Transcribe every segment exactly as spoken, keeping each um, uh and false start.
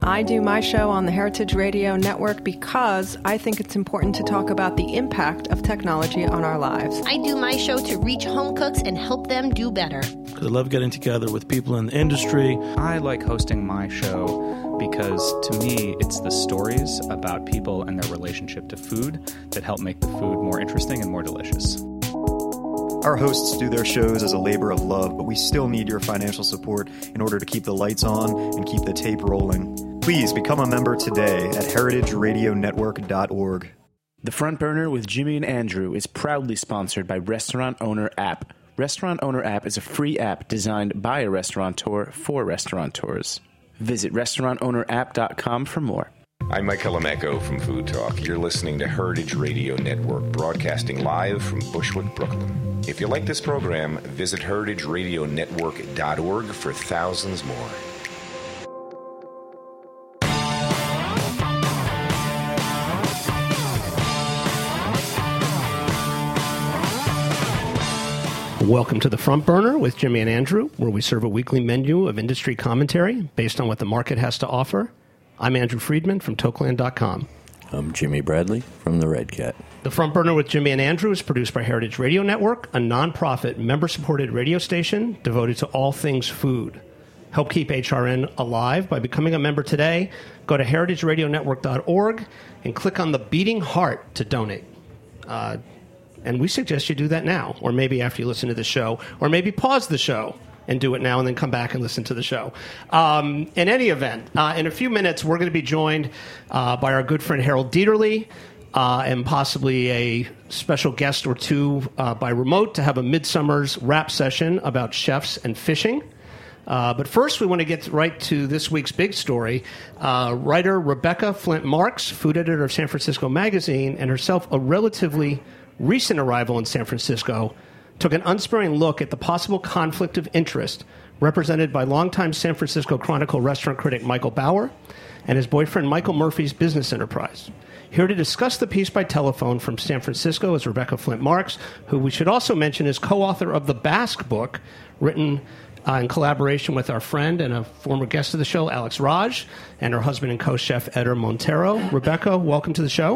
I do my show on the Heritage Radio Network because I think it's important to talk about the impact of technology on our lives. I do my show to reach home cooks and help them do better. I love getting together with people in the industry. I like hosting my show because, to me, it's the stories about people and their relationship to food that help make the food more interesting and more delicious. Our hosts do their shows as a labor of love, but we still need your financial support in order to keep the lights on and keep the tape rolling. Please become a member today at heritage radio network dot org. The Front Burner with Jimmy and Andrew is proudly sponsored by Restaurant Owner App. Restaurant Owner App is a free app designed by a restaurateur for restaurateurs. Visit restaurant owner app dot com for more. I'm Mike Calamecco from Food Talk. You're listening to Heritage Radio Network, broadcasting live from Bushwick, Brooklyn. If you like this program, visit heritage radio network dot org for thousands more. Welcome to The Front Burner with Jimmy and Andrew, where we serve a weekly menu of industry commentary based on what the market has to offer. I'm Andrew Friedman from Tokeland dot com. I'm Jimmy Bradley from The Red Cat. The Front Burner with Jimmy and Andrew is produced by Heritage Radio Network, a nonprofit, member-supported radio station devoted to all things food. Help keep H R N alive by becoming a member today. Go to heritage radio network dot org and click on the beating heart to donate. Uh, and we suggest you do that now, or maybe after you listen to the show, or maybe pause the show and do it now and then come back and listen to the show. Um, in any event, uh, in a few minutes, we're going to be joined uh, by our good friend Harold Dieterle uh, and possibly a special guest or two uh, by remote to have a Midsummer's rap session about chefs and fishing. Uh, but first, we want to get right to this week's big story. Uh, writer Rebecca Flint Marks, food editor of San Francisco Magazine, and herself a relatively recent arrival in San Francisco, took an unsparing look at the possible conflict of interest represented by longtime San Francisco Chronicle restaurant critic Michael Bauer and his boyfriend Michael Murphy's business enterprise. Here to discuss the piece by telephone from San Francisco is Rebecca Flint Marks, who we should also mention is co-author of the Basque book, written uh, in collaboration with our friend and a former guest of the show, Alex Raj, and her husband and co-chef, Eder Montero. Rebecca, welcome to the show.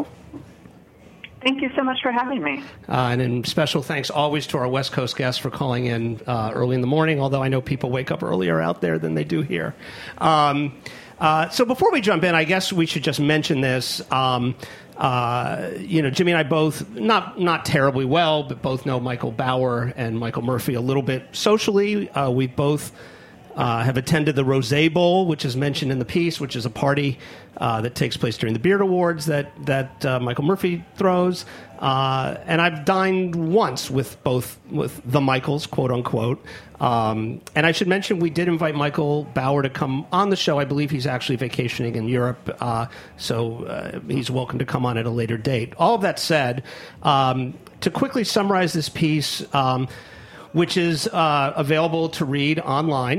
Thank you so much for having me. Uh, and in special thanks always to our West Coast guests for calling in uh, early in the morning, although I know people wake up earlier out there than they do here. Um, uh, so before we jump in, I guess we should just mention this. Um, uh, you know, Jimmy and I both, not not terribly well, but both know Michael Bauer and Michael Murphy a little bit socially. Uh, we both Uh, have attended the Rosé Bowl, which is mentioned in the piece, which is a party uh, that takes place during the Beard Awards that that uh, Michael Murphy throws. Uh, and I've dined once with both with the Michaels, quote unquote. Um, and I should mention we did invite Michael Bauer to come on the show. I believe he's actually vacationing in Europe, uh, so uh, he's welcome to come on at a later date. All of that said, um, to quickly summarize this piece, um, which is uh, available to read online.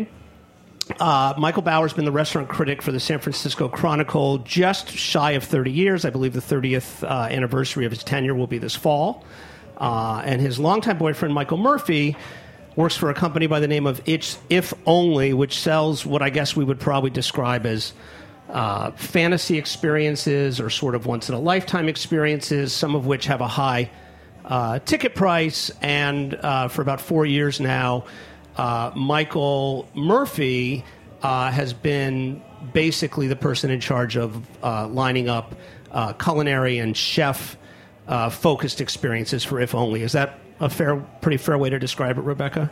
Uh, Michael Bauer's been the restaurant critic for the San Francisco Chronicle just shy of thirty years. I believe the thirtieth uh, anniversary of his tenure will be this fall. Uh, and his longtime boyfriend, Michael Murphy, works for a company by the name of It's If Only, which sells what I guess we would probably describe as uh, fantasy experiences or sort of once-in-a-lifetime experiences, some of which have a high uh, ticket price. And uh, for about four years now, Uh, Michael Murphy uh, has been basically the person in charge of uh, lining up uh, culinary and chef-focused uh, experiences for If Only. Is that a fair, pretty fair way to describe it, Rebecca?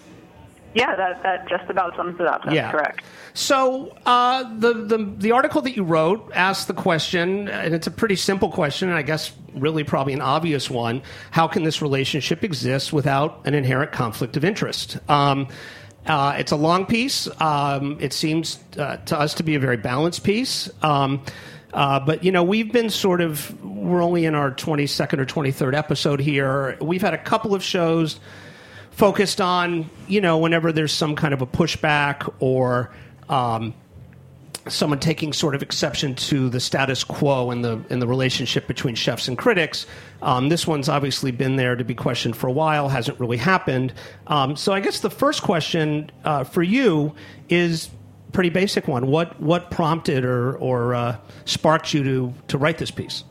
Yeah, that, that just about sums it up. That's yeah. correct. So uh, the, the the article that you wrote asked the question, and it's a pretty simple question, and I guess really probably an obvious one: how can this relationship exist without an inherent conflict of interest? Um, uh, it's a long piece. Um, it seems uh, to us to be a very balanced piece. Um, uh, but, you know, we've been sort of, we're only in our twenty-second or twenty-third episode here. We've had a couple of shows focused on, you know, whenever there's some kind of a pushback or um, someone taking sort of exception to the status quo in the in the relationship between chefs and critics. Um, this one's obviously been there to be questioned for a while, hasn't really happened. Um, so I guess the first question uh, for you is, pretty basic one. What what prompted or or uh, sparked you to to write this piece?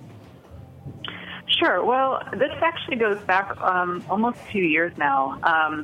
Sure. Well, this actually goes back um, almost two years now. Um,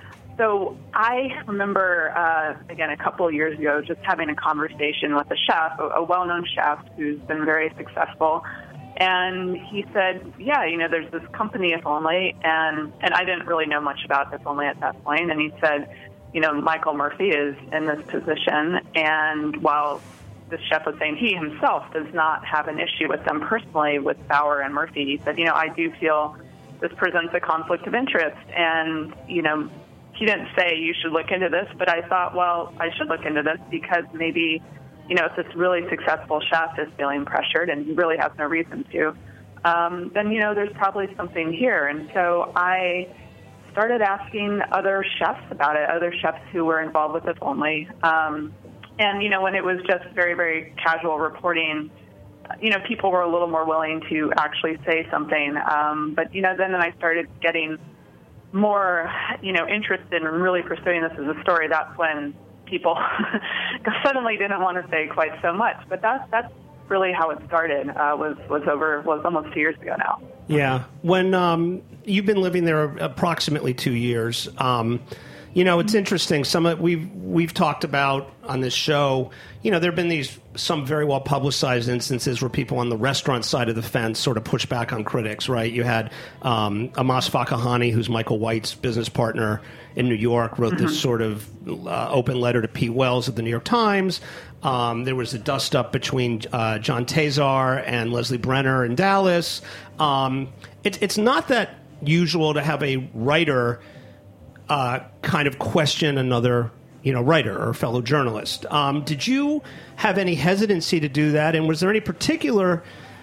so I remember, uh, again, a couple of years ago, just having a conversation with a chef, a, a well-known chef who's been very successful. And he said, yeah, you know, there's this company, If Only, and, and I didn't really know much about If Only at that point. And he said, you know, Michael Murphy is in this position, and while the chef was saying he himself does not have an issue with them personally, with Bauer and Murphy, he said, you know, I do feel this presents a conflict of interest. And, you know, he didn't say you should look into this, but I thought, well, I should look into this because maybe, you know, if this really successful chef is feeling pressured and he really has no reason to, um, then, you know, there's probably something here. And so I started asking other chefs about it, other chefs who were involved with If Only. Um, and, you know, when it was just very, very casual reporting, you know, people were a little more willing to actually say something. Um, but, you know, then I started getting more, you know, interested in really pursuing this as a story. That's when people suddenly didn't want to say quite so much. But that's that's really how it started. Uh, was was over was almost two years ago now. Yeah, when um, you've been living there approximately two years. Um, you know, it's interesting. Some of, we've we've talked about on this show. You know, there have been these some very well publicized instances where people on the restaurant side of the fence sort of push back on critics. Right? You had um, Amos Fakahani, who's Michael White's business partner in New York, wrote this mm-hmm. sort of uh, open letter to Pete Wells at the New York Times. Um, there was a dust-up between uh, John Tazar and Leslie Brenner in Dallas. Um, it, it's not that usual to have a writer uh, kind of question another, you know, writer or fellow journalist. Um, did you have any hesitancy to do that? And was there any particular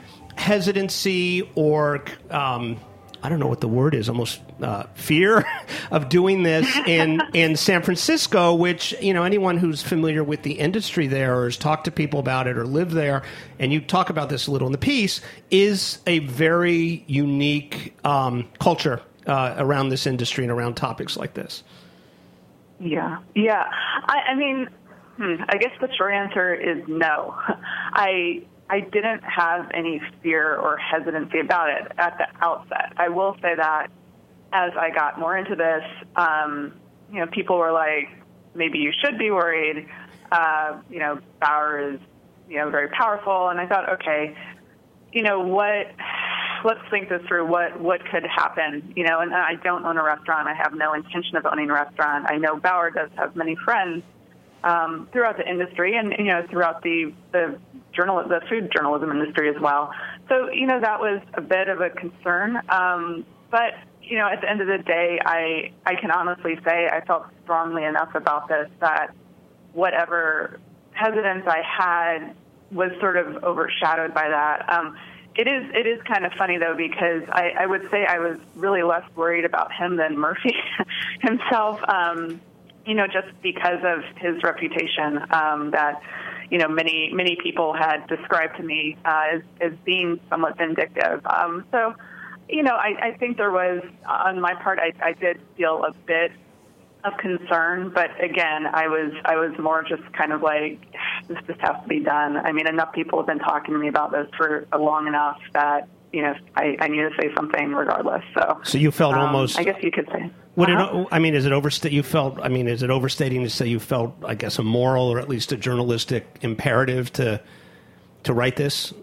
hesitancy or um, I don't know what the word is, almost uh, fear of doing this in, in San Francisco, which, you know, anyone who's familiar with the industry there or has talked to people about it or lived there, and you talk about this a little in the piece, is a very unique um, culture uh, around this industry and around topics like this. Yeah. Yeah. I, I mean, hmm, I guess the short answer is no. I... I didn't have any fear or hesitancy about it at the outset. I will say that as I got more into this, um, you know, people were like, maybe you should be worried. Uh, you know, Bauer is, you know, very powerful. And I thought, okay, you know, what, let's think this through. What, what could happen? You know, and I don't own a restaurant. I have no intention of owning a restaurant. I know Bauer does have many friends Um, throughout the industry and, you know, throughout the, the journal, the food journalism industry as well. So, you know, that was a bit of a concern. Um, but, you know, at the end of the day, I, I can honestly say I felt strongly enough about this that whatever hesitance I had was sort of overshadowed by that. Um, it is, it is kind of funny, though, because I, I would say I was really less worried about him than Murphy himself. Um, you know, just because of his reputation um, that, you know, many, many people had described to me uh, as, as being somewhat vindictive. Um, so, you know, I, I think there was, on my part, I, I did feel a bit of concern. But again, I was I was more just kind of like, this just has to be done. I mean, enough people have been talking to me about this for long enough that, you know, I, I need to say something regardless. So, so you felt um, almost, I guess you could say. Would uh-huh. it, I mean, is it oversta- You felt. I mean, is it overstating to say you felt, I guess, a moral or at least a journalistic imperative to to write this?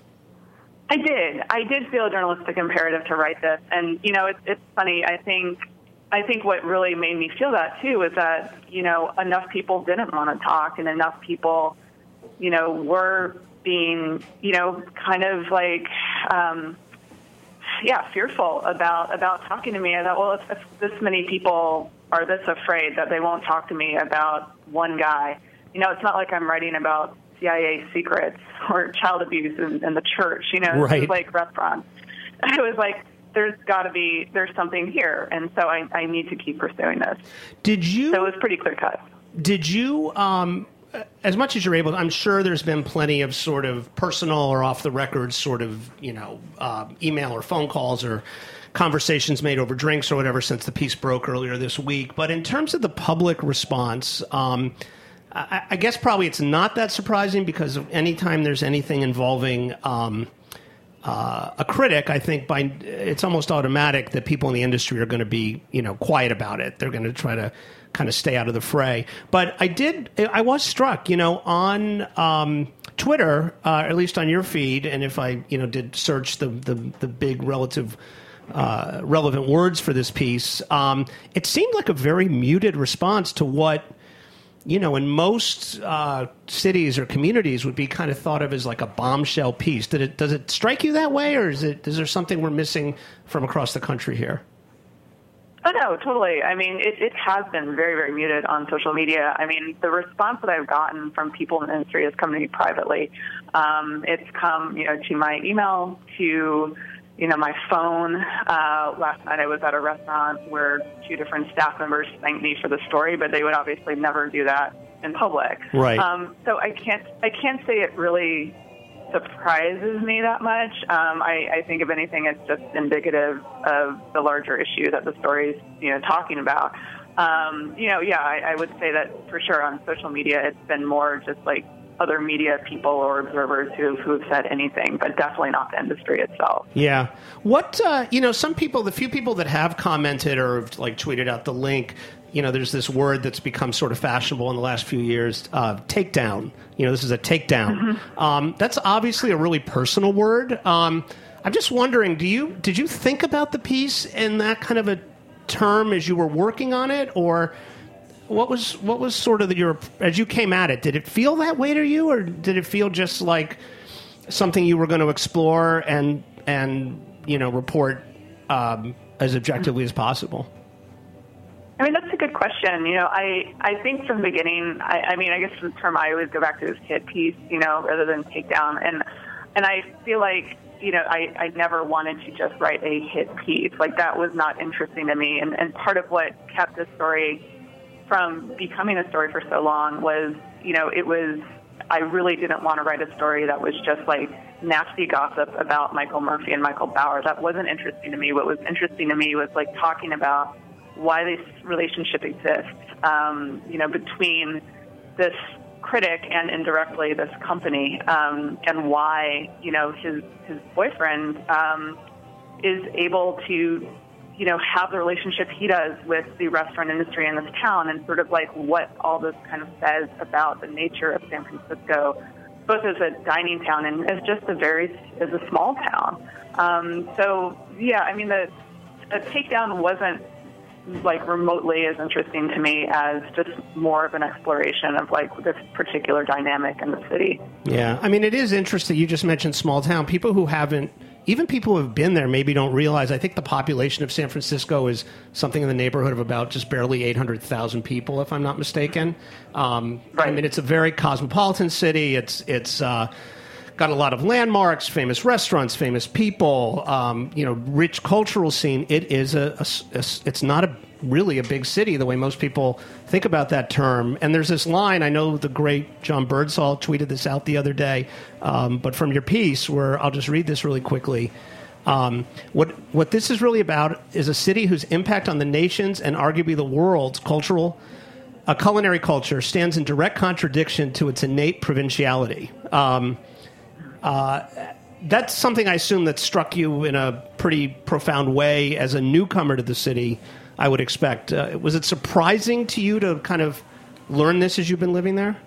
I did. I did feel a journalistic imperative to write this, and you know, it's it's funny. I think I think what really made me feel that too is that, you know, enough people didn't want to talk, and enough people, you know, were being, you know, kind of like. Um, Yeah, fearful about, about talking to me. I thought, well, if, if this many people are this afraid that they won't talk to me about one guy, you know, it's not like I'm writing about C I A secrets or child abuse in, in the church, you know, right. It's like restaurants. I was like, there's got to be, there's something here, and so I, I need to keep pursuing this. Did you? So it was pretty clear cut. Did you? Um, as much as you're able, I'm sure there's been plenty of sort of personal or off the record sort of, you know, uh, email or phone calls or conversations made over drinks or whatever since the piece broke earlier this week. But in terms of the public response, um, I, I guess probably it's not that surprising because of anytime there's anything involving um, uh, a critic, I think by it's almost automatic that people in the industry are going to be, you know, quiet about it. They're going to try to kind of stay out of the fray. But I did, I was struck, you know, on um, Twitter, uh, at least on your feed, and if I, you know, did search the the, the big relative uh, relevant words for this piece, um, it seemed like a very muted response to what, you know, in most uh, cities or communities would be kind of thought of as like a bombshell piece. Did it, does it strike you that way, or is it, is there something we're missing from across the country here? Oh, no, totally. I mean, it, it has been very, very muted on social media. I mean, the response that I've gotten from people in the industry has come to me privately. Um, it's come, you know, to my email, to, you know, my phone. Uh, last night I was at a restaurant where two different staff members thanked me for the story, but they would obviously never do that in public. Right. Um, so I can't, I can't say it really surprises me that much. Um, I, I think if anything, it's just indicative of the larger issue that the story's, you know, talking about. Um, you know, yeah, I, I would say that for sure on social media, it's been more just like other media people or observers who who have said anything, but definitely not the industry itself. Yeah. What, uh, you know, some people, the few people that have commented or have, like, tweeted out the link, you know, there's this word that's become sort of fashionable in the last few years, uh, takedown. You know, this is a takedown. Mm-hmm. Um, that's obviously a really personal word. Um, I'm just wondering, do you did you think about the piece in that kind of a term as you were working on it, or what was what was sort of the, your as you came at it? Did it feel that way to you, or did it feel just like something you were going to explore and and you know report um, as objectively as possible? I mean, that's a good question. You know, I, I think from the beginning, I, I mean, I guess the term I always go back to is hit piece, you know, rather than takedown. And and I feel like, you know, I, I never wanted to just write a hit piece. Like, that was not interesting to me. And, and part of what kept this story from becoming a story for so long was, you know, it was, I really didn't want to write a story that was just like nasty gossip about Michael Murphy and Michael Bauer. That wasn't interesting to me. What was interesting to me was like talking about why this relationship exists, um, you know, between this critic and indirectly this company, um, and why, you know, his his boyfriend um, is able to, you know, have the relationship he does with the restaurant industry in this town, and sort of like what all this kind of says about the nature of San Francisco, both as a dining town and as just a very, as a small town. Um, so, yeah, I mean, the, the takedown wasn't like remotely as interesting to me as just more of an exploration of like this particular dynamic in the city. Yeah. I mean, it is interesting. You just mentioned small town. People who haven't, even people who have been there maybe don't realize, I think the population of San Francisco is something in the neighborhood of about just barely eight hundred thousand people, if I'm not mistaken. Um, right. I mean, it's a very cosmopolitan city. It's, it's, uh, got a lot of landmarks, famous restaurants, famous people, um, you know, rich cultural scene. It is a, a, a, it's not a really a big city the way most people think about that term. And there's this line, I know the great John Birdsall tweeted this out the other day, um, but from your piece, where I'll just read this really quickly. Um, what what this is really about is a city whose impact on the nation's and arguably the world's cultural, uh, culinary culture stands in direct contradiction to its innate provinciality. Um, Uh, that's something I assume that struck you in a pretty profound way as a newcomer to the city, I would expect. Uh, was it surprising to you to kind of learn this as you've been living there?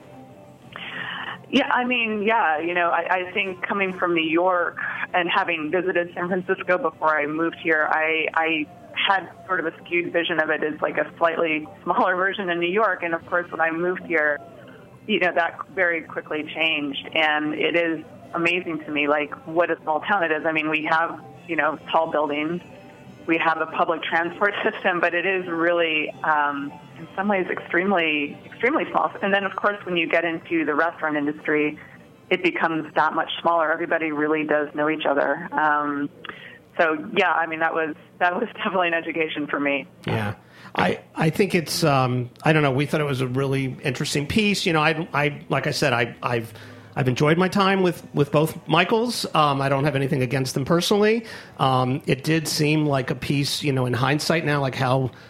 Yeah, I mean, yeah, you know, I, I think coming from New York and having visited San Francisco before I moved here, I, I had sort of a skewed vision of it as like a slightly smaller version of New York. And of course, when I moved here, you know, that very quickly changed. And it is amazing to me, like, what a small town it is. I mean, we have, you know, tall buildings. We have a public transport system, but it is really, um, in some ways, extremely, extremely small. And then, of course, when you get into the restaurant industry, it becomes that much smaller. Everybody really does know each other. Um, so, yeah, I mean, that was that was definitely an education for me. Yeah. I, I think it's, um, I don't know, we thought it was a really interesting piece. You know, I, I like I said, I, I've I've enjoyed my time with, with both Michaels. Um, I don't have anything against them personally. Um, it did seem like a piece, you know, in hindsight now, like how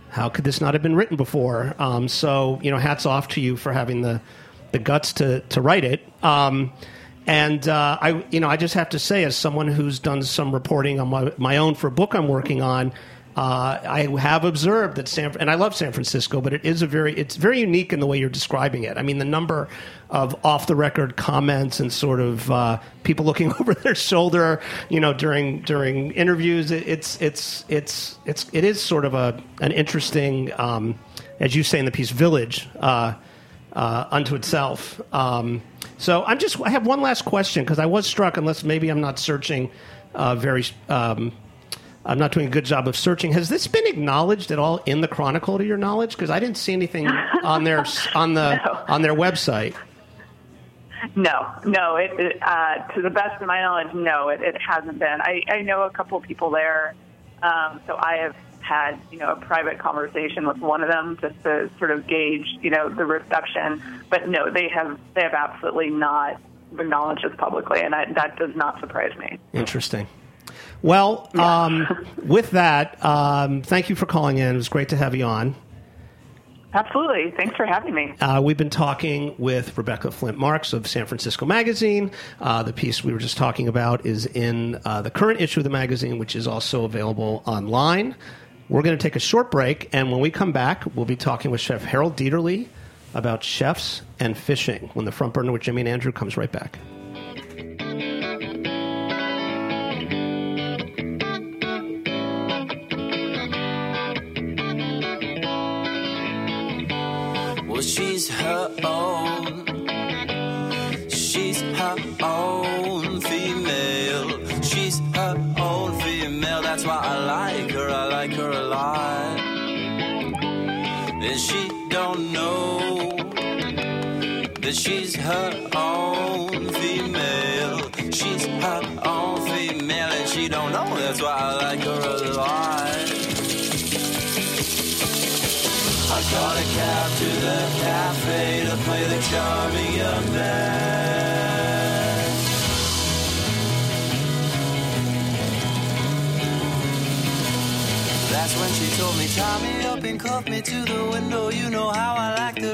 how could this not have been written before? Um, so, you know, hats off to you for having the the guts to to write it. Um, and uh, I, you know, I just have to say, as someone who's done some reporting on my, my own for a book I'm working on, uh, I have observed that San and I love San Francisco, but it is a very it's very unique in the way you're describing it. I mean, the number of off the record comments and sort of uh, people looking over their shoulder, you know, during during interviews. It, it's it's it's it's it is sort of a an interesting, um, as you say in the piece, village uh, uh, unto itself. Um, so I'm just I have one last question, because I was struck, unless maybe I'm not searching uh, very. Um, I'm not doing a good job of searching. Has this been acknowledged at all in the Chronicle, to your knowledge? Because I didn't see anything on their on the No. on their website. No, no. It, it, uh, to the best of my knowledge, no, it, it hasn't been. I, I know a couple people there, um, so I have had, you know, a private conversation with one of them just to sort of gauge, you know, the reception. But no, they have they have absolutely not acknowledged this publicly, and I, that does not surprise me. Interesting. Well, um, with that, um, thank you for calling in. It was great to have you on. Absolutely. Thanks for having me. Uh, we've been talking with Rebecca Flint Marks of San Francisco Magazine. Uh, the piece we were just talking about is in uh, the current issue of the magazine, which is also available online. We're going to take a short break, and when we come back, we'll be talking with Chef Harold Dieterle about chefs and fishing when the Front Burner with Jimmy and Andrew comes right back. Well, she's her own. She's her own female. She's her own female. That's why I like her. I like her a lot. And she don't know that she's her own female. She's her own female, and she don't know. That's why I like her a lot. I got a cab to the cafe to play the charming young man. That's when she told me, tie me up and cuff me to the window. You know how I like the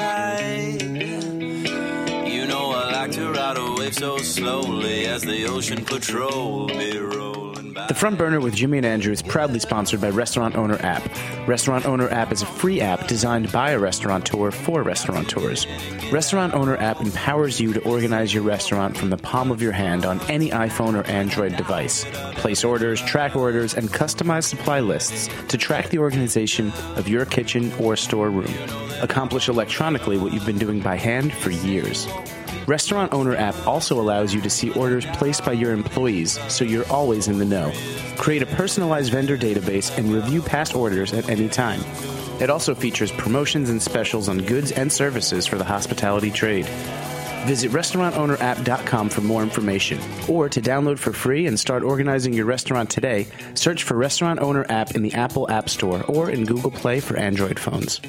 riptide. You know I like to ride a wave so slowly as the ocean patrol me rolling by. The Front Burner with Jimmy and Andrew is proudly sponsored by Restaurant Owner App. Restaurant Owner App is a free app designed by a restaurateur for restaurateurs. Restaurant Owner App empowers you to organize your restaurant from the palm of your hand on any iPhone or Android device. Place orders, track orders, and customize supply lists to track the organization of your kitchen or storeroom. Accomplish electronically what you've been doing by hand for years. Restaurant Owner App also allows you to see orders placed by your employees, so you're always in the know. Create a personalized vendor database and review past orders at any time. It also features promotions and specials on goods and services for the hospitality trade. Visit restaurant owner app dot com for more information. Or to download for free and start organizing your restaurant today, search for Restaurant Owner App in the Apple App Store or in Google Play for Android phones.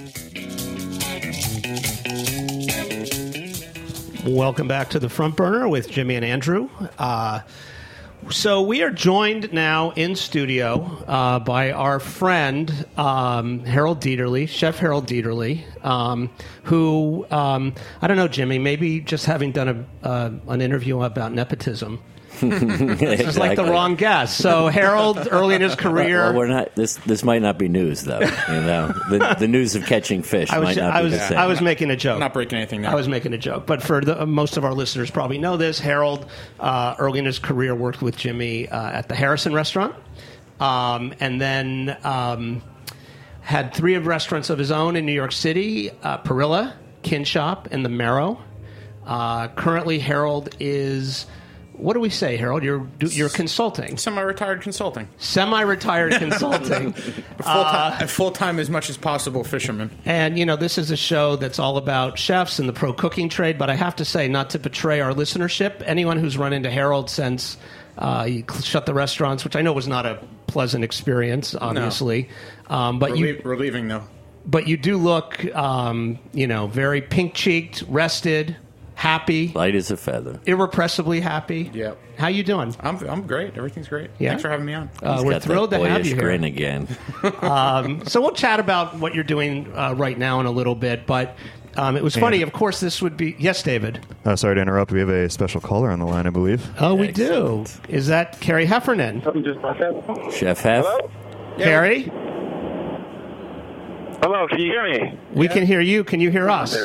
Welcome back to the Front Burner with Jimmy and Andrew. Uh, so we are joined now in studio uh, by our friend um, Harold Dieterle, Chef Harold Dieterle, um, who um, I don't know, Jimmy. Maybe just having done a, uh, an interview about nepotism. This is like the wrong guess. So Harold, early in his career, well, well, we're not. This this might not be news, though. You know, the, the news of catching fish I was, might not I be was, the same. I was making a joke. I'm not breaking anything down. I was making a joke, but for the, most of our listeners, probably know this. Harold, uh, early in his career, worked with Jimmy uh, at the Harrison Restaurant, um, and then um, had three of restaurants of his own in New York City: uh, Perilla, Kinshop, and the Marrow. Uh, currently, Harold is. What do we say, Harold? You're you're consulting. Semi-retired consulting. Semi-retired consulting. Full time, uh, full time as much as possible fisherman. And, you know, this is a show that's all about chefs and the pro cooking trade. But I have to say, not to betray our listenership, anyone who's run into Harold since uh, he shut the restaurants, which I know was not a pleasant experience, obviously. No. Um, but Relie- you, relieving, though. But you do look, um, you know, very pink-cheeked, rested, happy, light as a feather, irrepressibly happy. Yeah. How you doing? I'm I'm great. Everything's great. Yeah? Thanks for having me on. Uh, He's we're got thrilled that to have boyish you here. grin again. um, so we'll chat about what you're doing uh, right now in a little bit, but um, it was funny. Of course, this would be yes, David. Uh, sorry to interrupt. We have a special caller on the line, I believe. Oh, we do. Is that Carrie Heffernan? Chef Hef? Hello? Carrie? Hello, can you hear me? We can hear you. Can you hear us?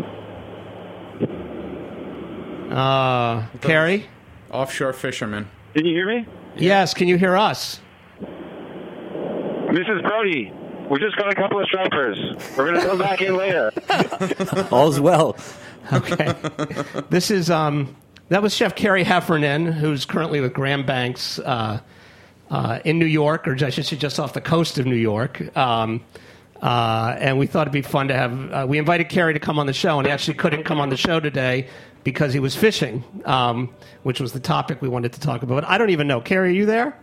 Uh, Carrie? Offshore fisherman. Can you hear me? Yes, can you hear us? This is Brody. We just got a couple of stripers. We're going to come back in later. All's well. Okay. This is, um, that was Chef Carrie Heffernan, who's currently with Graham Banks uh, uh, in New York, or I should say just off the coast of New York. Um, uh, and we thought it'd be fun to have, uh, we invited Carrie to come on the show, and he actually couldn't come on the show today because he was fishing, um, which was the topic we wanted to talk about. But I don't even know. Carrie, are you there?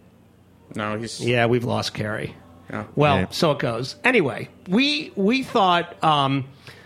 No, he's... Yeah, we've lost Carrie. Yeah. Well, Yeah. so it goes. Anyway, we we thought um,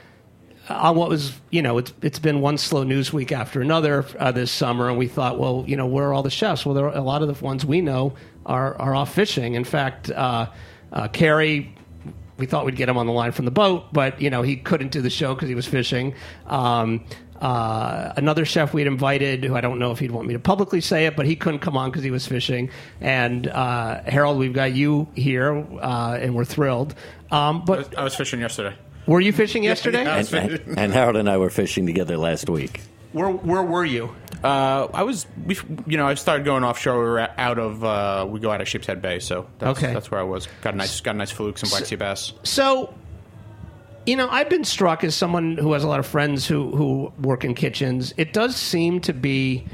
on what was, you know, it's it's been one slow news week after another uh, this summer, and we thought, well, you know, where are all the chefs? Well, there are a lot of the ones we know are are off fishing. In fact, uh, uh, Carrie, we thought we'd get him on the line from the boat, but you know, he couldn't do the show because he was fishing. Um, Uh, another chef we'd invited, who I don't know if he'd want me to publicly say it, but he couldn't come on because he was fishing. And uh, Harold, we've got you here, uh, and we're thrilled. Um, but I was, I was fishing yesterday. Were you fishing yesterday? And, and, and Harold and I were fishing together last week. Where where were you? Uh, I was, we, you know, I started going offshore. We were out of, uh, we go out of Sheepshead Bay, so that's, Okay. that's where I was. Got a nice, got a nice fluke, some black sea bass. So, you know, I've been struck as someone who has a lot of friends who, who work in kitchens. It does seem to be,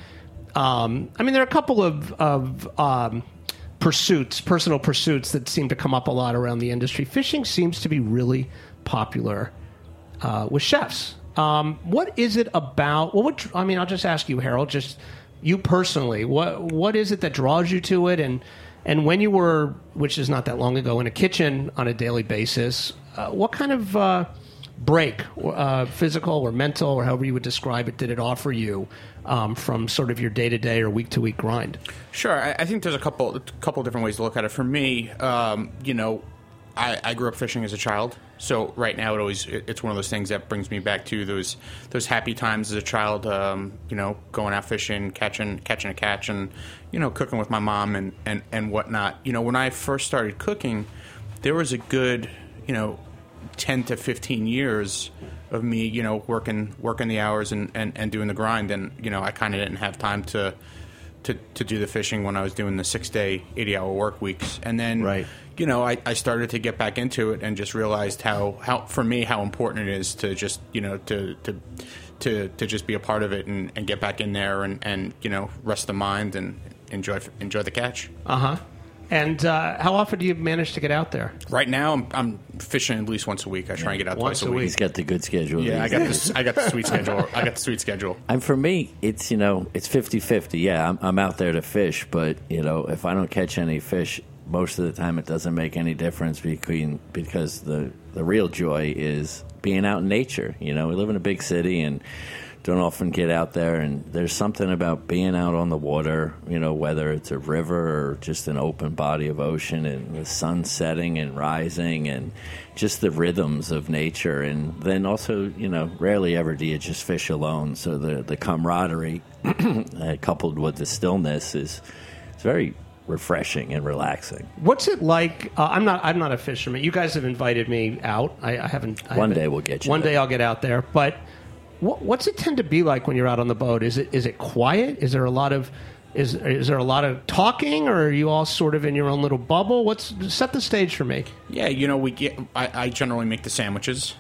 um, I mean, there are a couple of, of um, pursuits, personal pursuits that seem to come up a lot around the industry. Fishing seems to be really popular uh, with chefs. Um, what is it about? Well, what, I mean, I'll just ask you, Harold, just you personally, what what is it that draws you to it? And and when you were, which is not that long ago, in a kitchen on a daily basis, uh, what kind of uh, break, uh, physical or mental, or however you would describe it, did it offer you um, from sort of your day to day or week to week grind? Sure, I, I think there's a couple, a couple different ways to look at it. For me, um, you know, I, I grew up fishing as a child, so right now it always it, it's one of those things that brings me back to those those happy times as a child. Um, you know, going out fishing, catching catching a catch, and you know, cooking with my mom and, and, and whatnot. You know, when I first started cooking, there was a good you know ten to fifteen years of me you know working working the hours and, and, and doing the grind, and you know I kind of didn't have time to. To, to do the fishing when I was doing the six-day, eighty-hour work weeks. And then, right. you know, I, I started to get back into it and just realized how, how, for me, how important it is to just, you know, to to to, to just be a part of it and, and get back in there and, and, you know, rest the mind and enjoy enjoy the catch. Uh-huh. And uh, how often do you manage to get out there? Right now, I'm, I'm fishing at least once a week. I try and get out Once twice a a week. week. He's got the good schedule. Yeah, I these got days. this. I got the sweet schedule. I got the sweet schedule. And for me, it's, you know, it's fifty-fifty. Yeah, I'm, I'm out there to fish, but, you know, if I don't catch any fish, most of the time it doesn't make any difference between because the, the real joy is being out in nature. You know, we live in a big city and don't often get out there, and there's something about being out on the water, you know, whether it's a river or just an open body of ocean and the sun setting and rising and just the rhythms of nature. And then also, you know, rarely ever do you just fish alone. So the, the camaraderie uh, coupled with the stillness is it's very refreshing and relaxing. What's it like? Uh, I'm not. I'm not a fisherman. You guys have invited me out. I, I haven't. I One haven't- day we'll get you One there. day I'll get out there. But what, what's it tend to be like when you're out on the boat? Is it is it quiet? Is there a lot of is is there a lot of talking, or are you all sort of in your own little bubble? What's set the stage for me? Yeah, you know, we get. I, I generally make the sandwiches.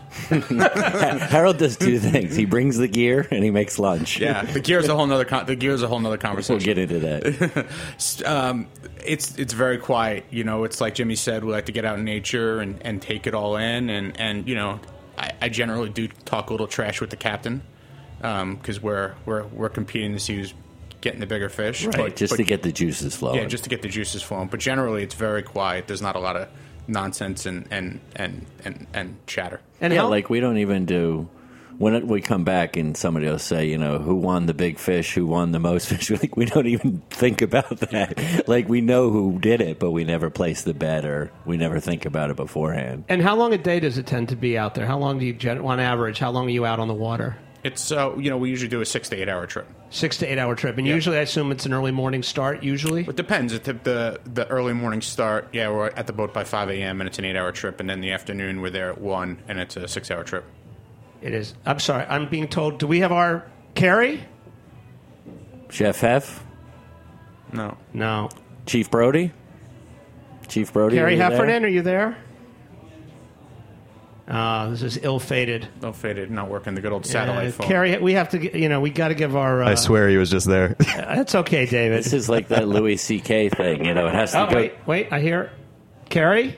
Harold does two things. He brings the gear and he makes lunch. Yeah, the gear is a whole nother. Con- the gear is a whole nother conversation. We'll get into that. um, it's it's very quiet. You know, it's like Jimmy said. We like to get out in nature and, and take it all in. And, and you know, I, I generally do talk a little trash with the captain because um, we're we're we're competing to see who's getting the bigger fish. Right, But, just but- to get the juices flowing. Yeah, just to get the juices flowing. But generally, it's very quiet. There's not a lot of nonsense and and and and, and chatter. And yeah, like we don't even do when it, we come back and somebody will say, you know, who won the big fish, who won the most fish, like we don't even think about that. Like we know who did it, but we never place the bet or we never think about it beforehand. And how long a day does it tend to be out there? How long do you, gen- on average, how long are you out on the water? It's, uh, you know, we usually do a six to eight hour trip. Six to eight hour trip. And Yeah. usually I assume it's an early morning start, usually? It depends. It, the the early morning start, yeah, we're at the boat by five a.m. and it's an eight hour trip. And then the afternoon, we're there at one and it's a six hour trip. It is. I'm sorry. I'm being told, do we have our Carrie? Chef Hef? No. No. Chief Brody? Chief Brody? Carrie are you Heffernan, there? are you there? Uh, this is ill-fated. Ill-fated, not working the good old satellite Uh, phone. Carrie, we have to, get- you know, we got to give our. Uh, I swear he was just there. That's okay, David. This is like that Louis C K thing, you know, it has to Oh, go. wait, wait, I hear. Carrie?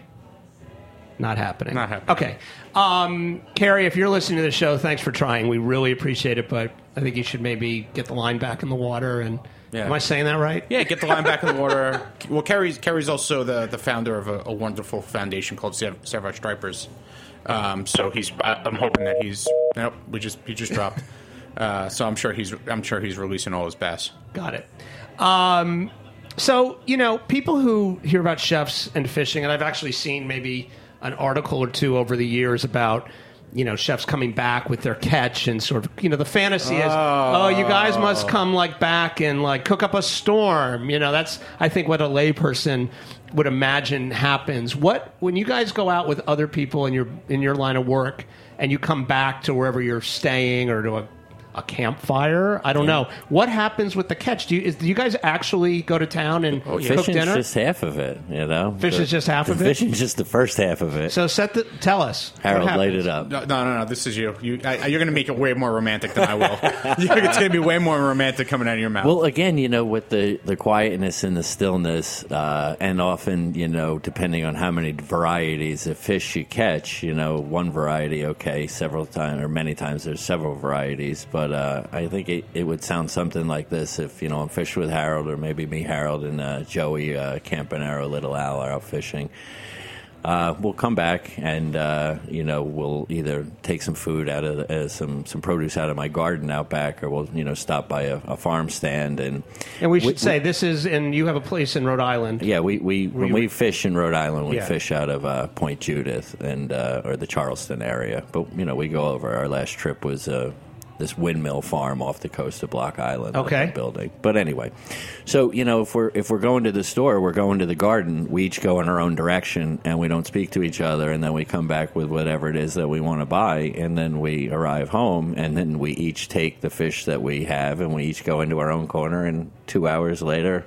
Not happening. Not happening. Okay. Um, Carrie, if you're listening to the show, thanks for trying. We really appreciate it, but I think you should maybe get the line back in the water. And Yeah. am I saying that right? Yeah, get the line back in the water. Well, Kerry's, Kerry's also the, the founder of a, a wonderful foundation called Sav- Savage Stripers. Um, so he's. I, I'm hoping that he's. Nope, we just he just dropped. Uh, so I'm sure he's. I'm sure he's releasing all his bass. Got it. Um, so, you know, people who hear about chefs and fishing, and I've actually seen maybe an article or two over the years about, you know, chefs coming back with their catch and sort of, you know, the fantasy is, oh, you guys must come like back and like cook up a storm. You know, that's, I think, what a layperson would imagine happens. What, when you guys go out with other people in your, in your line of work and you come back to wherever you're staying or to a, a campfire, I don't know. What happens with the catch? Do you, is, do you guys actually go to town and Oh, cook fishing's dinner? just half of it, you know. Fish The- is just half the of it? Fishing's just the first half of it. So set the, tell us. Harold what laid happens. it up. No, no, no, no. This is you. You, I, you're going to make it way more romantic than I will. it's going to be way more romantic coming out of your mouth. Well, again, you know, with the, the quietness and the stillness, uh, and often, you know, depending on how many varieties of fish you catch, you know, one variety, okay, several times or many times there's several varieties, but uh, I think it, it would sound something like this if, you know, I'm fishing with Harold or maybe me, Harold, and uh, Joey uh, Campanaro, Little Al are out fishing. Uh, we'll come back and, uh, you know, we'll either take some food out of, uh, some, some produce out of my garden out back, or we'll, you know, stop by a, a farm stand. And And we should say, this is, and you have a place in Rhode Island. yeah, we, we when we fish in Rhode Island, we Yeah. fish out of uh, Point Judith and uh, or the Charleston area. But, you know, we go over. Our last trip was uh, this windmill farm off the coast of Block Island. that Okay. they're building. But anyway, so, you know, if we're if we're going to the store, we're going to the garden. We each go in our own direction, and we don't speak to each other. And then we come back with whatever it is that we want to buy, and then we arrive home, and then we each take the fish that we have, and we each go into our own corner. And two hours later,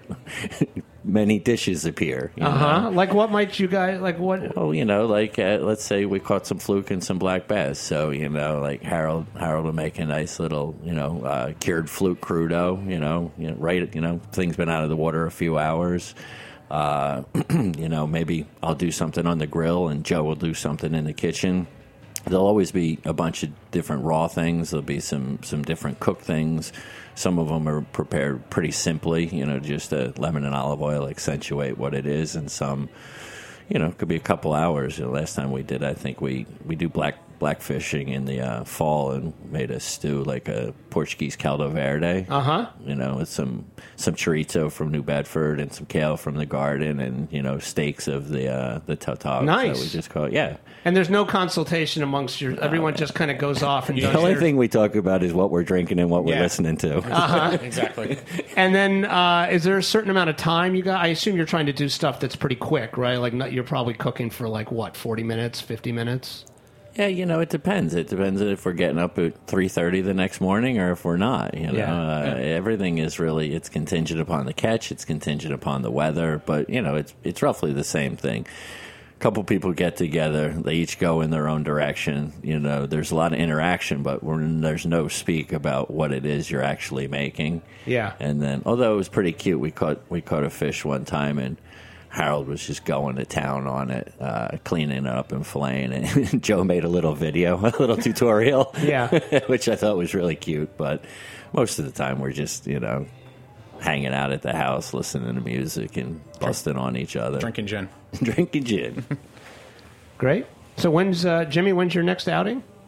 many dishes appear. you Uh huh. know? Like, what might you guys, like, what? Well, you know, like uh, let's say we caught some fluke and some black bass. So, you know, like Harold, Harold will make a nice little, you know, uh, cured fluke crudo. You know, you know, right? You know, thing's been out of the water a few hours. Uh, you know, maybe I'll do something on the grill, and Joe will do something in the kitchen. There'll always be a bunch of different raw things. There'll be some some different cooked things. Some of them are prepared pretty simply, you know, just a lemon and olive oil accentuate what it is, and some, you know, it could be a couple hours. You know, last time we did, I think we, we do black black fishing in the uh, fall and made a stew like a Portuguese caldo verde. Uh huh. You know, with some some chorizo from New Bedford and some kale from the garden, and, you know, steaks of the uh, the tautog. Nice. So we just call it, yeah. And there's no consultation amongst your, everyone just kind of goes off and The does only their- thing we talk about is what we're drinking and what we're Yeah. listening to. Uh-huh. exactly. And then, uh, is there a certain amount of time you got? I assume you're trying to do stuff that's pretty quick, right? Like, not, you're probably cooking for like what, forty minutes, fifty minutes? Yeah, you know, it depends. It depends if we're getting up at three thirty the next morning or if we're not. You know, Yeah. uh, Yeah. everything is really, it's contingent upon the catch. It's contingent upon the weather. But, you know, it's it's roughly the same thing. A couple people get together. They each go in their own direction. You know, there's a lot of interaction, but we're, there's no speak about what it is you're actually making. Yeah. And then, although it was pretty cute, we caught we caught a fish one time, and Harold was just going to town on it, uh, cleaning it up and filleting it. And Joe made a little video, a little tutorial, Yeah. which I thought was really cute. But most of the time, we're just, you know, hanging out at the house, listening to music and busting on each other, Drinking gin. drinking gin. Great. So when's, uh, Jimmy, when's your next outing?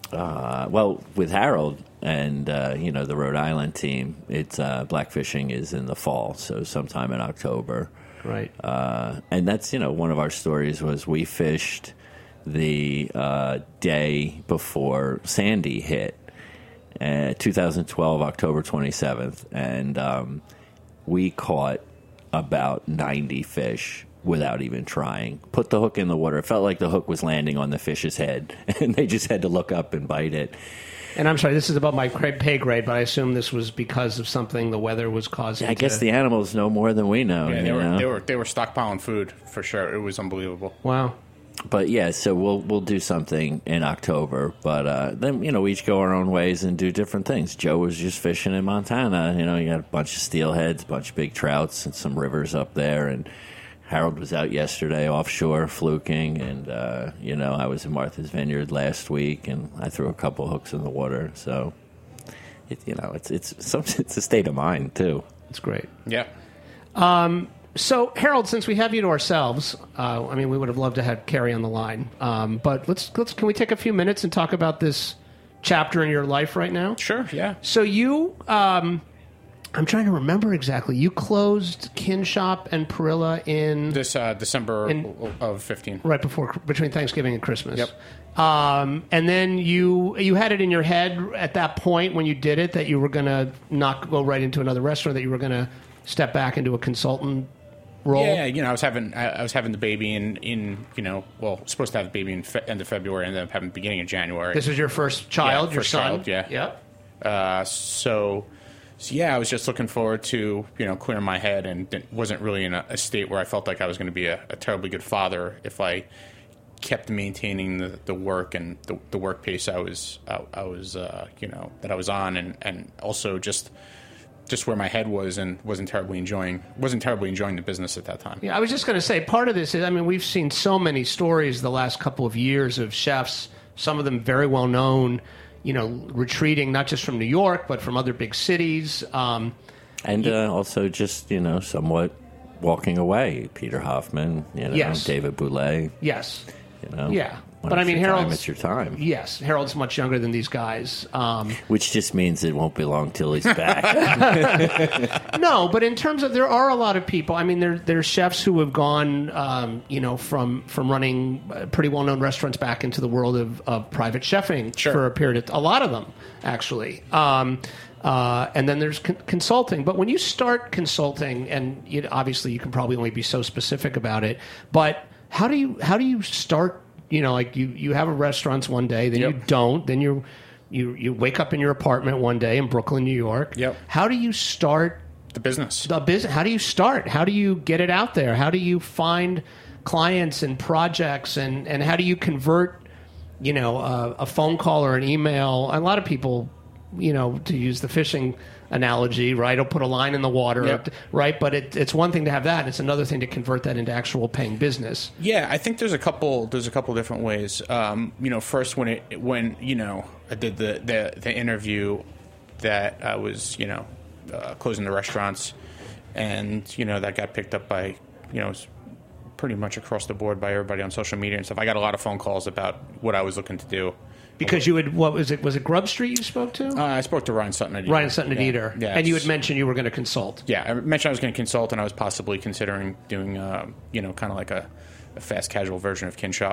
Uh, well, with Harold and uh, you know the Rhode Island team, it's uh, blackfishing is in the fall, so sometime in October. Right. Uh, and that's you know one of our stories was we fished the uh, day before Sandy hit, uh, twenty twelve, October twenty-seventh, and um, we caught about ninety fish without even trying. Put the hook in the water. It felt like the hook was landing on the fish's head, and they just had to look up and bite it. And I'm sorry, this is above my pay grade, but I assume this was because of something the weather was causing. I to... guess the animals know more than we know. Yeah, they you were, know? they were they were stockpiling food for sure. It was unbelievable. Wow. But yeah, so we'll we'll do something in October. But uh, then you know we each go our own ways and do different things. Joe was just fishing in Montana. You know, you got a bunch of steelheads, a bunch of big trouts, and some rivers up there. And Harold was out yesterday offshore fluking, and uh, you know I was in Martha's Vineyard last week, and I threw a couple hooks in the water. So it, you know it's it's some, it's a state of mind too. It's great. Yeah. Um, so Harold, since we have you to ourselves, uh, I mean we would have loved to have Carrie on the line, um, but let's let's can we take a few minutes and talk about this chapter in your life right now? Sure. Yeah. So you. Um, I'm trying to remember exactly. You closed Kinshop and Perilla in this uh, December in, of fifteen, right before between Thanksgiving and Christmas. Yep. Um, and then you you had it in your head at that point when you did it that you were going to not go right into another restaurant, that you were going to step back into a consultant role. Yeah, you know, I was having I, I was having the baby in, in you know, well, supposed to have the baby in fe- end of February, and ended up having the beginning of January. This was your first child, yeah, your first son. Child, yeah. Yep. Uh, so. So, yeah, I was just looking forward to, you know, clearing my head, and wasn't really in a, a state where I felt like I was going to be a, a terribly good father if I kept maintaining the, the work and the, the work pace I was, I, I was, uh, you know, that I was on, and, and also just just where my head was, and wasn't terribly enjoying wasn't terribly enjoying the business at that time. Yeah, I was just going to say, part of this is, I mean, we've seen so many stories the last couple of years of chefs, some of them very well known, you know, retreating not just from New York, but from other big cities. Um, and uh, also just, you know, somewhat walking away. Peter Hoffman, you know, yes. David Boulay. Yes. You know, yeah. when But I it's mean, your Harold's... time, it's your time. Yes. Harold's much younger than these guys. Um, Which just means it won't be long till he's back. No, but in terms of, there are a lot of people. I mean, there there's chefs who have gone, um, you know, from from running pretty well-known restaurants back into the world of, of private chefing Sure. for a period of, a lot of them, actually. Um, uh, and then there's con- consulting. But when you start consulting, and you, obviously you can probably only be so specific about it, but how do you how do you start? You know, like you, you have a restaurant one day, then Yep. you don't, then you you you wake up in your apartment one day in Brooklyn, New York. Yep. How do you start the business? The business. How do you start? How do you get it out there? How do you find clients and projects, and, and how do you convert, you know, a, a phone call or an email? A lot of people, you know, to use the fishing analogy, right? I'll put a line in the water, Yep. right? But it, it's one thing to have that, and it's another thing to convert that into actual paying business. Yeah, I think there's a couple. There's a couple different ways. Um, you know, first when it when you know I did the the, the interview that I was you know uh, closing the restaurants, and you know that got picked up by you know pretty much across the board by everybody on social media and stuff. I got a lot of phone calls about what I was looking to do. Because you had, what was it? Was it Grub Street you spoke to? Uh, I spoke to Ryan Sutton at Eater. Ryan Sutton at yeah. Eater. Yeah, And you had mentioned you were going to consult. Yeah, I mentioned I was going to consult, and I was possibly considering doing, uh, you know, kind of like a, a fast casual version of Kinshop,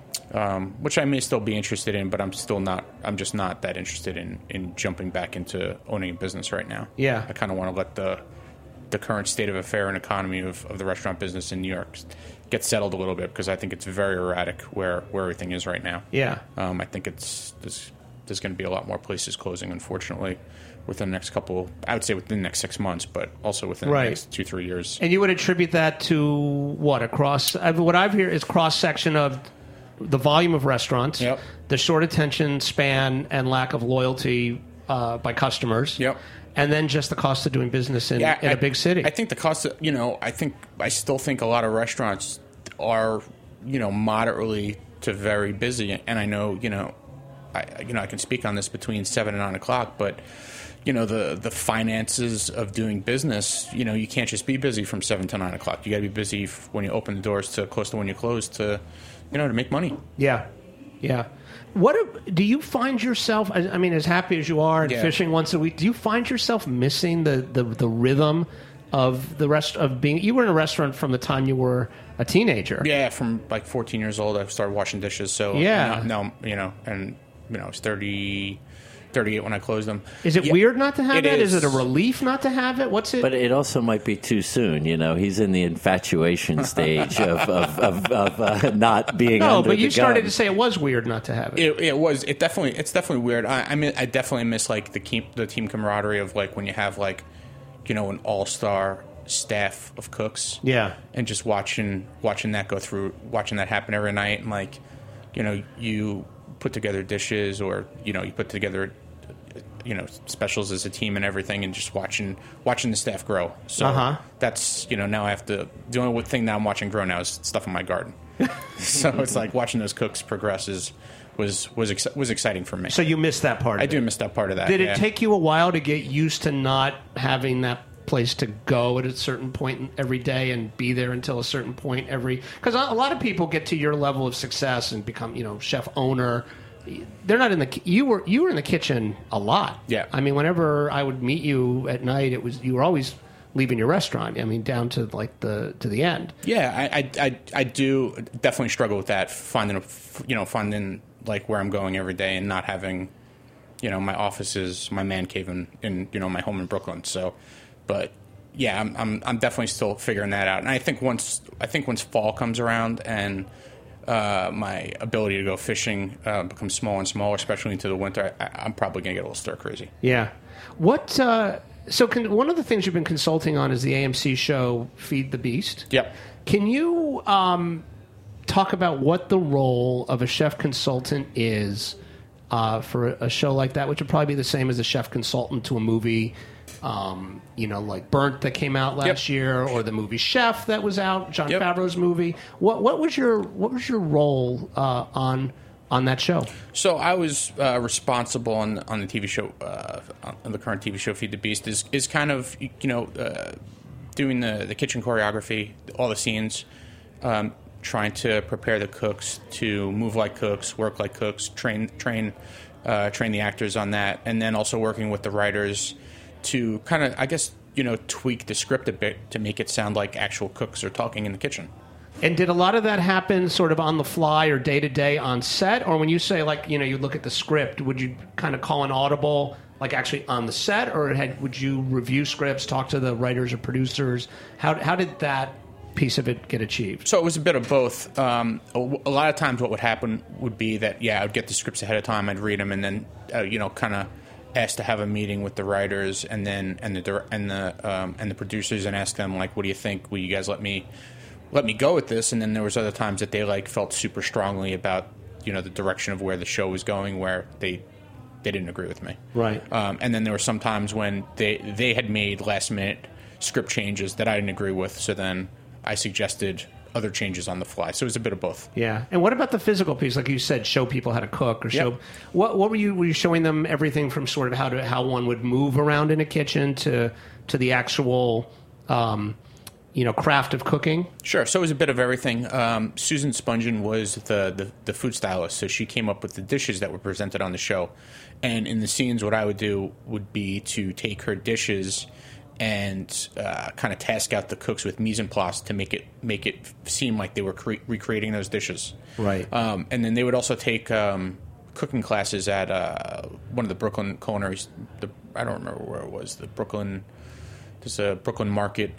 um, which I may still be interested in, but I'm still not. I'm just not that interested in, in jumping back into owning a business right now. Yeah. I kind of want to let the the current state of affair and economy of, of the restaurant business in New York get settled a little bit, because I think it's very erratic where, where everything is right now. Yeah. Um, I think it's there's, there's going to be a lot more places closing, unfortunately, within the next couple, I would say within the next six months, but also within Right. the next two, three years. And you would attribute that to what? Across, I mean, what I've heard is cross-section of the volume of restaurants, Yep. the short attention span and lack of loyalty uh, by customers, Yep. and then just the cost of doing business in, Yeah, in I- a big city. I think the cost of, you know, I think, I still think a lot of restaurants are, you know, moderately to very busy. And I know, you know, I, you know, I can speak on this between seven and nine o'clock, but, you know, the, the finances of doing business, you know, you can't just be busy from seven to nine o'clock. You got to be busy f- when you open the doors to close to when you close to, you know, to make money. Yeah. Yeah. What a- do you find yourself? I I mean, as happy as you are and Yeah. fishing once a week, do you find yourself missing the, the, the rhythm of the rest of being? You were in a restaurant from the time you were a teenager. Yeah, from like fourteen years old, I started washing dishes. So Yeah. now, now you know, and you know, I was thirty, thirty-eight when I closed them. Is it Yeah, weird not to have it that? Is. is. it a relief not to have it? What's it? But it also might be too soon. You know, he's in the infatuation stage of of, of, of uh, not being. no, under but you the started gun. to say it was weird not to have it. It, it was. It definitely. It's definitely weird. I, I mean, I definitely miss like the team, the team camaraderie of like when you have like, you know, an all star staff of cooks. Yeah. And just watching watching that go through, watching that happen every night, and like, you know, you put together dishes, or you know, you put together, you know, specials as a team and everything, and just watching watching the staff grow. So Uh-huh. that's, you know, now I have to. The only thing now I'm watching grow now is stuff in my garden. So it's like watching those cooks progress is was was ex- was exciting for me. So you missed that part. I of do it. miss that part of that. Did yeah. it take you a while to get used to not having that place to go at a certain point every day and be there until a certain point every? Because a lot of people get to your level of success and become, you know, chef owner. They're not in the. ki- You were you were in the kitchen a lot. Yeah. I mean, whenever I would meet you at night, it was you were always leaving your restaurant. I mean, down to like the to the end. Yeah, I, I, I, I do definitely struggle with that, finding, a, you know, finding like where I'm going every day and not having, you know, my office is my man cave in, in you know, my home in Brooklyn. So, but yeah, I'm, I'm, I'm definitely still figuring that out. And I think once, I think once fall comes around and uh, my ability to go fishing uh, becomes smaller and smaller, especially into the winter, I, I'm probably going to get a little stir crazy. Yeah. What? Uh, so can, one of the things you've been consulting on is the A M C show Feed the Beast. Yep. Can you um, talk about what the role of a chef consultant is uh, for a show like that, which would probably be the same as a chef consultant to a movie, um, you know, like Burnt that came out last Yep. year, or the movie Chef that was out, Jon Yep. Favreau's movie. What what was your what was your role uh, on on that show? So I was uh, responsible on on the T V show, uh, on the current T V show Feed the Beast, is is kind of, you know, uh, doing the the kitchen choreography, all the scenes, um, trying to prepare the cooks to move like cooks, work like cooks, train train uh, train the actors on that, and then also working with the writers to kind of, I guess, you know, tweak the script a bit to make it sound like actual cooks are talking in the kitchen. And did a lot of that happen sort of on the fly or day to day on set? Or when you say, like, you know, you look at the script, would you kind of call an audible, like actually on the set? Or had, would you review scripts, talk to the writers or producers? How, how did that piece of it get achieved? So it was a bit of both. Um, a, a lot of times what would happen would be that, yeah, I would get the scripts ahead of time, I'd read them, and then, uh, you know, kind of asked to have a meeting with the writers and then and the dir- and the um, and the producers and ask them, like, what do you think? Will you guys let me let me go with this? And then there was other times that they like felt super strongly about, you know, the direction of where the show was going, where they they didn't agree with me. Right. Um, and then there were some times when they they had made last minute script changes that I didn't agree with. So then I suggested other changes on the fly. So it was a bit of both. Yeah. And what about the physical piece? Like you said, show people how to cook or show. Yep. What what were you were you showing them everything from sort of how to how one would move around in a kitchen to to the actual um, you know, craft of cooking? Sure. So it was a bit of everything. Um, Susan Spungen was the, the, the food stylist, so she came up with the dishes that were presented on the show. And in the scenes, what I would do would be to take her dishes and uh, kind of task out the cooks with mise en place to make it make it seem like they were cre- recreating those dishes. Right. Um, and then they would also take um, cooking classes at uh, one of the Brooklyn culinary. The, I don't remember where it was. The Brooklyn. There's a Brooklyn Market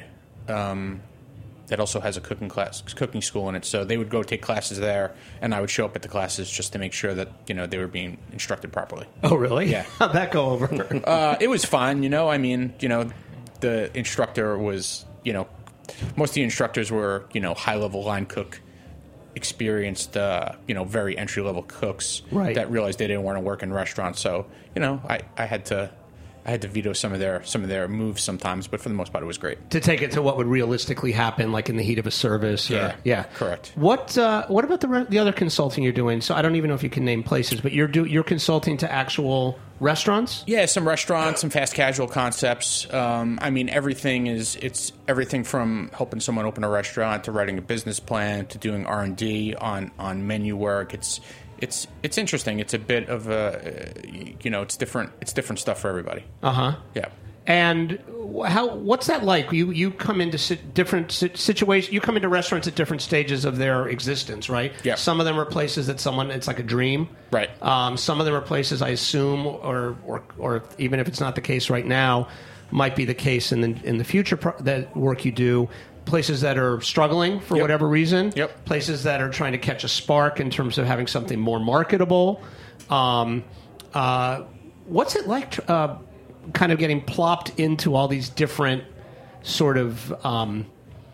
um, that also has a cooking class, cooking school in it. So they would go take classes there, and I would show up at the classes just to make sure that, you know, they were being instructed properly. Oh, really? Yeah. How'd that go over? uh, it was fine. You know, I mean, you know, the instructor was, you know, most of the instructors were, you know, high-level line cook, experienced, uh, you know, very entry-level cooks Right. that realized they didn't want to work in restaurants. So, you know, I, I had to I had to veto some of their some of their moves sometimes, but for the most part, it was great. To take it to what would realistically happen, like in the heat of a service. Or, Yeah, yeah, correct. What uh, What about the re- the other consulting you're doing? So I don't even know if you can name places, but you're do you're consulting to actual restaurants. Yeah, some restaurants, some fast casual concepts. Um, I mean, everything is it's everything from helping someone open a restaurant to writing a business plan to doing R and D on on menu work. It's it's it's interesting. It's a bit of a, you know, it's different. It's different stuff for everybody. Uh huh. Yeah. And how? What's that like? You you come into si- different si- situations. You come into restaurants at different stages of their existence, right? Yeah. Some of them are places that someone it's like a dream, right? Um, some of them are places I assume, or or or even if it's not the case right now, might be the case in the in the future pro- that work you do. Places that are struggling for Yep. whatever reason. Yep. Places that are trying to catch a spark in terms of having something more marketable. Um, uh, what's it like? Uh, kind of getting plopped into all these different sort of um,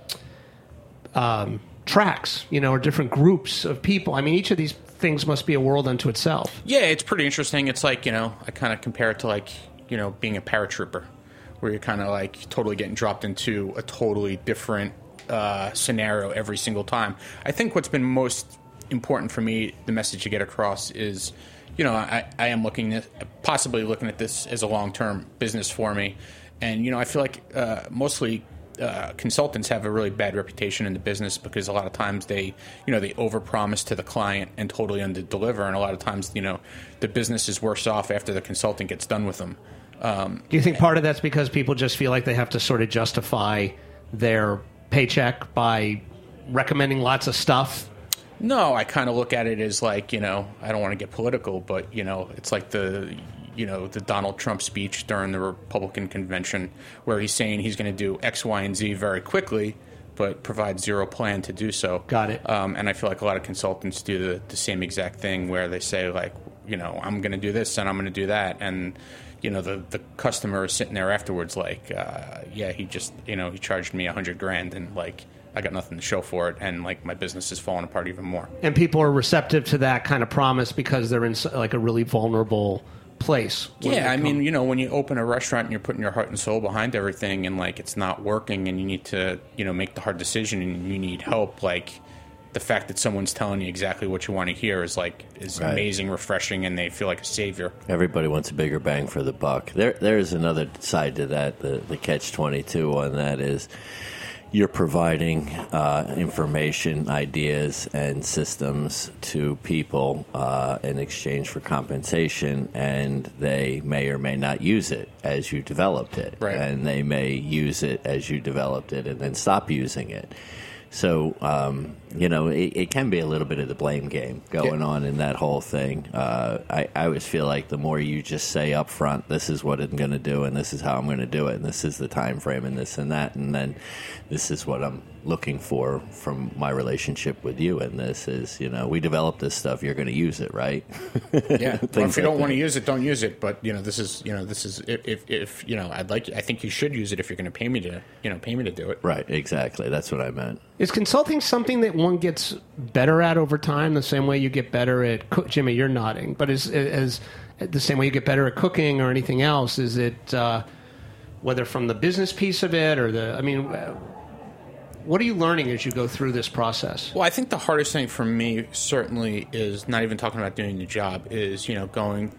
um, tracks, you know, or different groups of people. I mean, each of these things must be a world unto itself. Yeah, it's pretty interesting. It's like, you know, I kind of compare it to like, you know, being a paratrooper, where you're kind of like totally getting dropped into a totally different uh, scenario every single time. I think what's been most important for me, the message to get across is, you know, I, I am looking at possibly looking at this as a long-term business for me. And, you know, I feel like uh, mostly uh, consultants have a really bad reputation in the business because a lot of times they, you know, they overpromise to the client and totally underdeliver. And a lot of times, you know, the business is worse off after the consultant gets done with them. Um, Do you think part of that's because people just feel like they have to sort of justify their paycheck by recommending lots of stuff? No, I kind of look at it as like, you know, I don't want to get political, but, you know, it's like the, you know, the Donald Trump speech during the Republican convention where he's saying he's going to do X, Y, and Z very quickly, but provide zero plan to do so. Got it. Um, and I feel like a lot of consultants do the, the same exact thing where they say, like, you know, I'm going to do this and I'm going to do that. And, you know, the, the customer is sitting there afterwards like, uh, yeah, he just, you know, he charged me a hundred grand and, like, I got nothing to show for it, and like my business is falling apart even more. And people are receptive to that kind of promise because they're in like a really vulnerable place. Yeah, I mean, you know, when you open a restaurant and you're putting your heart and soul behind everything, and like it's not working, and you need to, you know, make the hard decision, and you need help. Like the fact that someone's telling you exactly what you want to hear is like is Right. amazing, refreshing, and they feel like a savior. Everybody wants a bigger bang for the buck. There, there is another side to that, the, the catch twenty-two on that is you're providing uh, information, ideas, and systems to people uh, in exchange for compensation, and they may or may not use it as you developed it. Right. And they may use it as you developed it and then stop using it. So, um, you know, it, it can be a little bit of the blame game going Yeah. on in that whole thing. Uh, I, I always feel like the more you just say up front, this is what I'm going to do, and this is how I'm going to do it, and this is the time frame, and this and that, and then this is what I'm looking for from my relationship with you, and this is, you know, we developed this stuff, you're going to use it, right? Yeah. Well, if you don't like want to that. use it, don't use it. But you know, this is, you know, this is if, if, if you know, I'd like, I think you should use it if you're going to pay me to, you know, pay me to do it. Right, exactly. That's what I meant. Is consulting something that one gets better at over time, the same way you get better at cook? Jimmy, you're nodding, but is as the same way you get better at cooking or anything else? Is it uh, whether from the business piece of it or the? I mean, uh, what are you learning as you go through this process? Well, I think the hardest thing for me certainly is not even talking about doing the job. Is you know going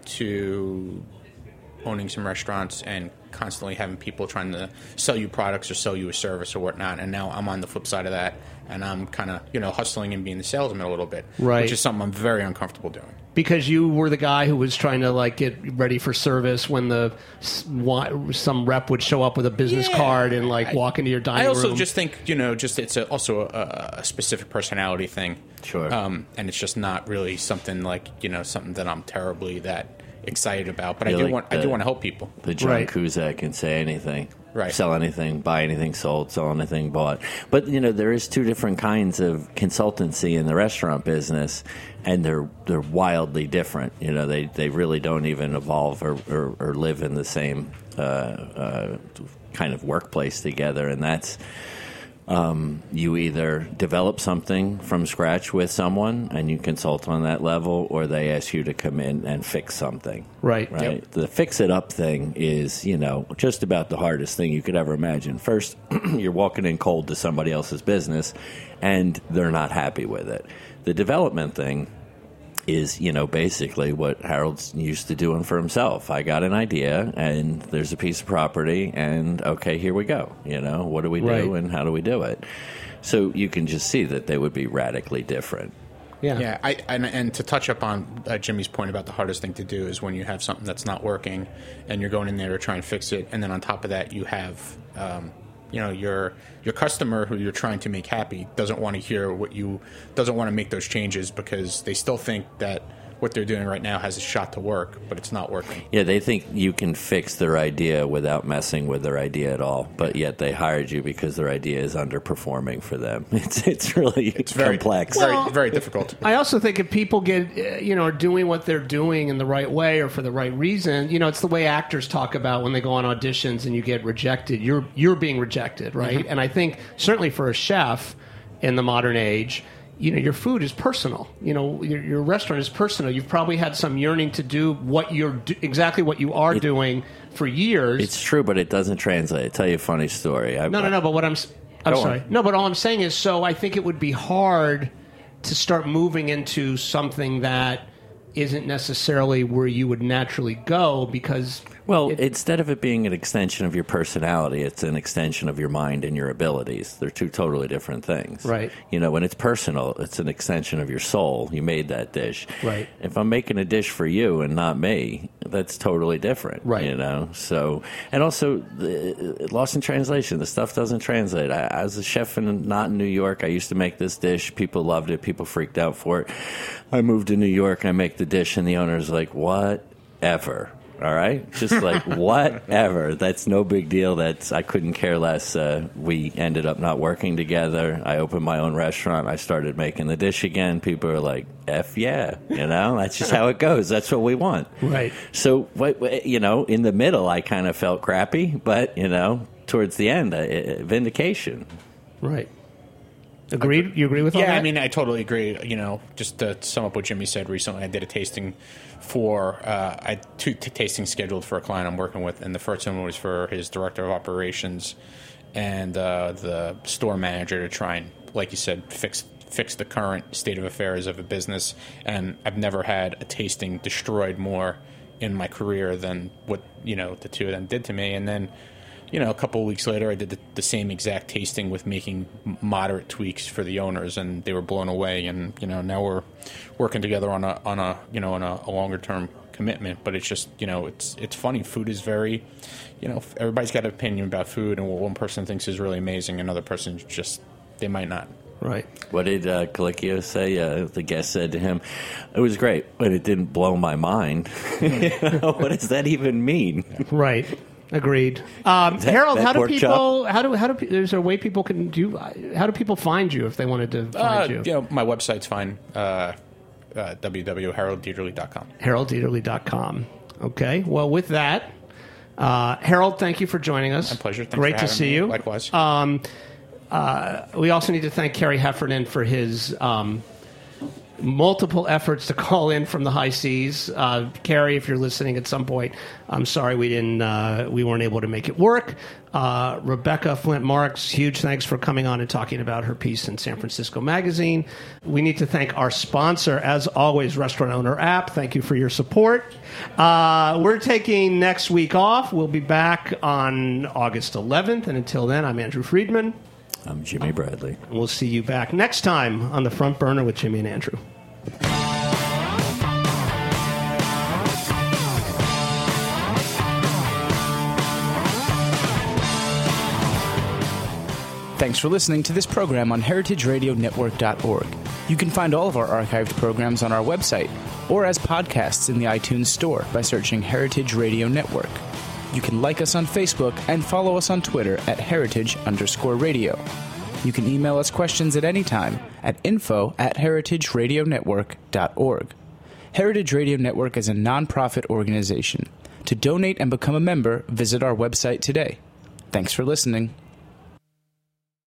to owning some restaurants and constantly having people trying to sell you products or sell you a service or whatnot. And now I'm on the flip side of that, and I'm kind of, you know, hustling and being the salesman a little bit, Right. which is something I'm very uncomfortable doing. Because you were the guy who was trying to like get ready for service when the some rep would show up with a business Yeah. card and like I- walk into your dining I room. also just think, you know, just it's a, also a, a specific personality thing. Sure. Um, and it's just not really something like, you know, something that I'm terribly that excited about. But I You're do like want I the- do want to help people. The John Right. Cusack can say anything. Right. Sell anything, buy anything sold, sell anything bought. But, you know, there is two different kinds of consultancy in the restaurant business, and they're they're wildly different. You know, they, they really don't even evolve or, or, or live in the same uh, uh, kind of workplace together, and that's Um, you either develop something from scratch with someone and you consult on that level, or they ask you to come in and fix something. Right. Right. Yep. The fix it up thing is, you know, just about the hardest thing you could ever imagine. First, you're walking in cold to somebody else's business and they're not happy with it. The development thing is, you know, basically what Harold's used to doing for himself. I got an idea, and there's a piece of property, and okay, here we go. You know, what do we do, Right. and how do we do it? So you can just see that they would be radically different. Yeah. Yeah. I, and, and to touch up on uh, Jimmy's point about the hardest thing to do is when you have something that's not working and you're going in there to try and fix it. And then on top of that, you have, um, you know, your your customer who you're trying to make happy doesn't want to hear what you, doesn't want to make those changes because they still think that what they're doing right now has a shot to work, but it's not working. Yeah, they think you can fix their idea without messing with their idea at all, but yet they hired you because their idea is underperforming for them. It's it's really it's very, complex. Very, Well, very difficult. I also think if people get, uh, you know, are doing what they're doing in the right way or for the right reason, you know, it's the way actors talk about when they go on auditions and you get rejected. You're you're being rejected, right? Mm-hmm. And I think certainly for a chef in the modern age, you know, your food is personal. You know, your, your restaurant is personal. You've probably had some yearning to do what you're do, exactly what you are It- doing for years. It's true, but it doesn't translate. I'll tell you a funny story. I, No, no, no. But what I'm, s- I'm Go on. sorry. No, but all I'm saying is, so I think it would be hard to start moving into something that isn't necessarily where you would naturally go because. Well, instead of it being an extension of your personality, it's an extension of your mind and your abilities. They're two totally different things. Right. You know, when it's personal, it's an extension of your soul. You made that dish. Right. If I'm making a dish for you and not me, that's totally different. Right. You know, so, and also, the, lost in translation, the stuff doesn't translate. I, I was a chef in, not in New York. I used to make this dish. People loved it. People freaked out for it. I moved to New York. I make the dish, and the owner's like, whatever. All right, just like whatever. That's no big deal. That's I couldn't care less. Uh, we ended up not working together. I opened my own restaurant. I started making the dish again. People are like, "F yeah," you know. That's just how it goes. That's what we want. Right. So, what what- you know, in the middle, I kind of felt crappy, but you know, towards the end, uh, vindication. Right. Agreed? You agree with all Yeah, that? I mean, I totally agree. You know, just to sum up what Jimmy said recently, I did a tasting for, uh, I had two t- tastings scheduled for a client I'm working with, and the first one was for his director of operations and uh, the store manager to try and, like you said, fix fix the current state of affairs of a business. And I've never had a tasting destroyed more in my career than what, you know, the two of them did to me. And then, you know, a couple of weeks later, I did the, the same exact tasting with making moderate tweaks for the owners, and they were blown away. And you know, now we're working together on a on a you know on a, a longer term commitment. But it's just you know, it's it's funny. Food is very, you know, everybody's got an opinion about food, and what one person thinks is really amazing, another person just they might not. Right. What did uh, Colicchio say? Uh, the guest said to him, "It was great, but it didn't blow my mind." You know, what does that even mean? Right. Agreed. Um, That- Harold, that how do pork people? How do how do? pe- Is there a way people can do? How do people find you if they wanted to Uh, find you? you know, my website's fine. Uh, uh, w w w dot harold dieterle dot com. harold dieterle dot com. Okay. Well, with that, uh, Harold, thank you for joining us. My pleasure. Thanks Great for to having see me. you. Likewise. Um, uh, we also need to thank Kerry Heffernan for his um, multiple efforts to call in from the high seas. Uh, Kerry, if you're listening at some point, I'm sorry we didn't, uh, we weren't able to make it work. Uh, Rebecca Flint Marks, huge thanks for coming on and talking about her piece in San Francisco Magazine. We need to thank our sponsor, as always, Restaurant Owner App. Thank you for your support. Uh, we're taking next week off. We'll be back on August eleventh, and until then, I'm Andrew Friedman. I'm Jimmy Bradley. We'll see you back next time on The Front Burner with Jimmy and Andrew. Thanks for listening to this program on heritage radio network dot org. You can find all of our archived programs on our website or as podcasts in the iTunes Store by searching Heritage Radio Network. You can like us on Facebook and follow us on Twitter at heritage underscore radio. You can email us questions at any time at info at heritage radio network dot org. Heritage Radio Network is a nonprofit organization. To donate and become a member, visit our website today. Thanks for listening.